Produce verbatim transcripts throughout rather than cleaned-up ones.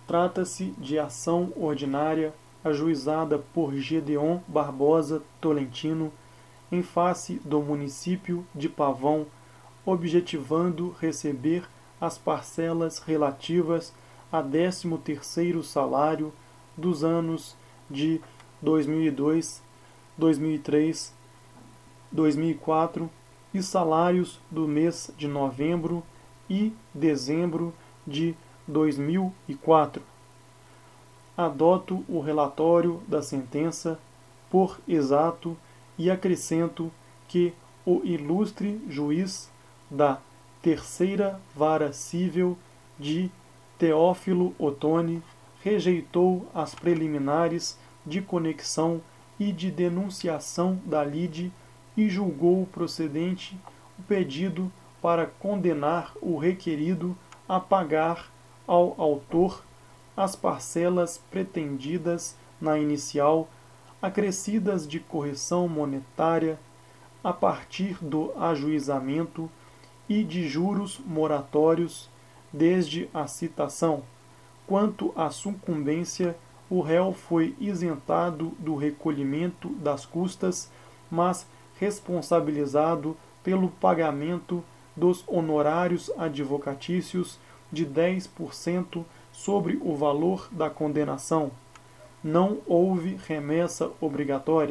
Trata-se de ação ordinária ajuizada por Gedeon Barbosa Tolentino em face do município de Pavão, objetivando receber as parcelas relativas a décimo terceiro salário dos anos de dois mil e dois, dois mil e três, dois mil e quatro e salários do mês de novembro e dezembro de dois mil e quatro. Adoto o relatório da sentença por exato e acrescento que o ilustre juiz da Terceira Vara Cível de Teófilo Otoni rejeitou as preliminares de conexão e de denunciação da lide e julgou procedente o pedido para condenar o requerido a pagar ao autor as parcelas pretendidas na inicial, acrescidas de correção monetária a partir do ajuizamento e de juros moratórios desde a citação. Quanto à sucumbência, o réu foi isentado do recolhimento das custas, mas responsabilizado pelo pagamento dos honorários advocatícios de dez por cento sobre o valor da condenação. Não houve remessa obrigatória.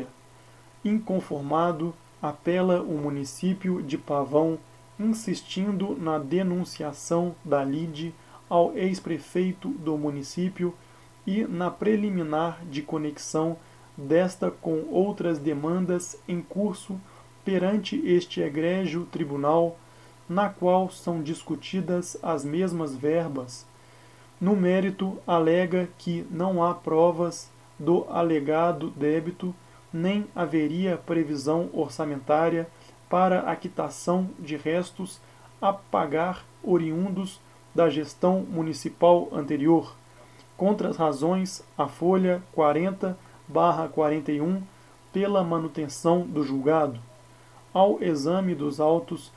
Inconformado, apela o município de Pavão, insistindo na denunciação da lide ao ex-prefeito do município e na preliminar de conexão desta com outras demandas em curso perante este egrégio tribunal, na qual são discutidas as mesmas verbas. No mérito, alega que não há provas do alegado débito, nem haveria previsão orçamentária para a quitação de restos a pagar oriundos da gestão municipal anterior. Contra as razões, a folha quarenta barra quarenta e um, pela manutenção do julgado. Ao exame dos autos,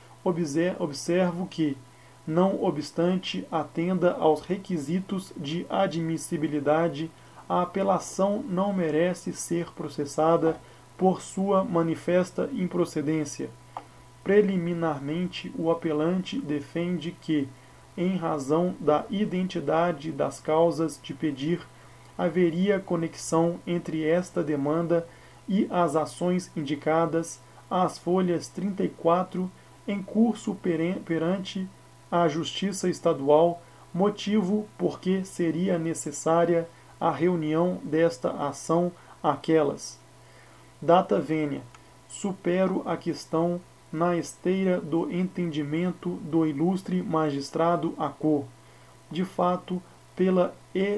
observo que, não obstante atenda aos requisitos de admissibilidade, a apelação não merece ser processada por sua manifesta improcedência. Preliminarmente, o apelante defende que, em razão da identidade das causas de pedir, haveria conexão entre esta demanda e as ações indicadas às folhas trinta e quatro em curso perante a Justiça Estadual, motivo porque seria necessária a reunião desta ação aquelas. Data vênia. Supero a questão na esteira do entendimento do ilustre magistrado Acô. De fato, pela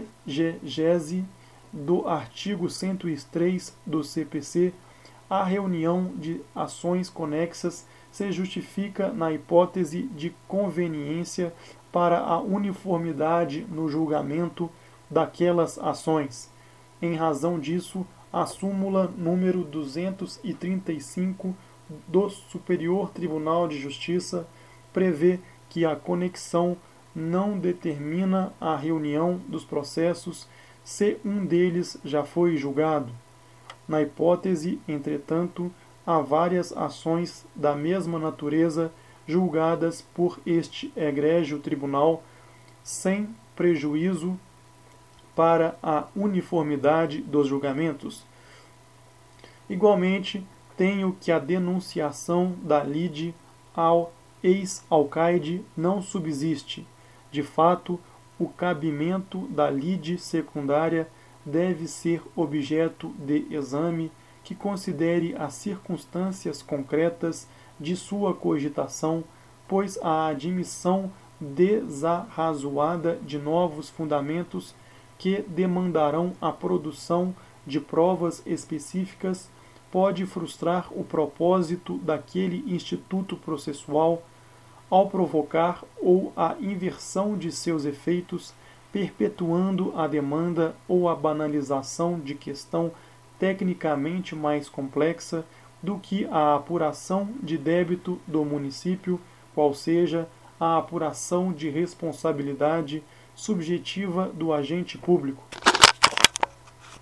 exegese do artigo cento e três do C P C, a reunião de ações conexas se justifica na hipótese de conveniência para a uniformidade no julgamento daquelas ações. Em razão disso, a súmula número duzentos e trinta e cinco do Superior Tribunal de Justiça prevê que a conexão não determina a reunião dos processos se um deles já foi julgado. Na hipótese, entretanto, há várias ações da mesma natureza julgadas por este egrégio tribunal, sem prejuízo para a uniformidade dos julgamentos. Igualmente, tenho que a denunciação da lide ao ex-alcaide não subsiste. De fato, o cabimento da lide secundária deve ser objeto de exame que considere as circunstâncias concretas de sua cogitação, pois a admissão desarrazoada de novos fundamentos que demandarão a produção de provas específicas pode frustrar o propósito daquele instituto processual ao provocar ou a inversão de seus efeitos, perpetuando a demanda ou a banalização de questão tecnicamente mais complexa do que a apuração de débito do município, qual seja a apuração de responsabilidade subjetiva do agente público.